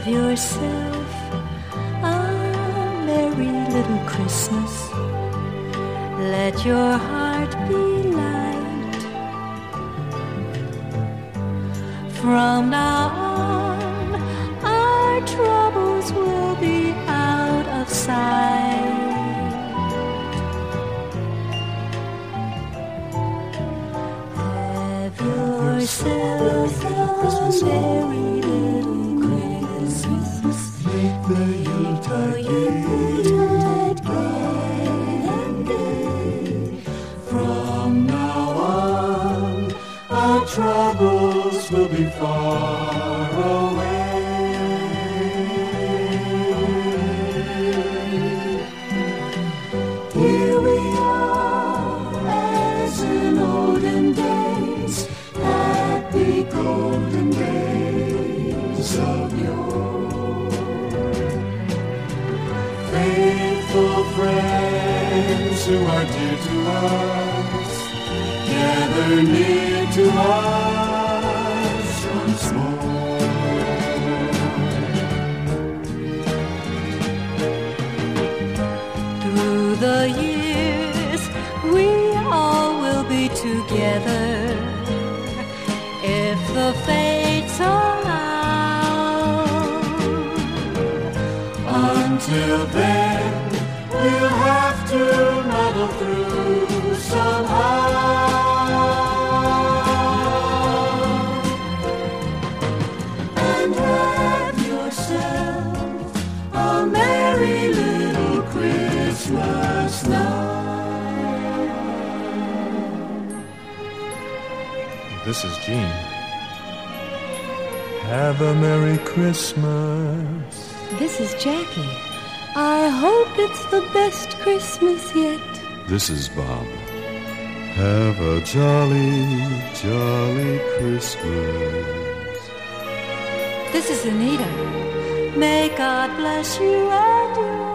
yourself a merry little Christmas. Let your heart be light. From now on, our troubles will be out of sight. Have yourself a merry little Christmas. Make the Yuletide gay. From now on, our troubles will be far away. Here we are, as in olden days, happy golden days of yore. Faithful friends who are dear to us, gather near to us once more. Through the years, we all will be together, if the fates allow. Until then, we'll have to muddle through somehow. And have yourself a merry little Christmas night. This is Gene. Have a Merry Christmas. This is Jackie. I hope it's the best Christmas yet. This is Bob. Have a jolly, jolly Christmas. This is Anita. May God bless you and you.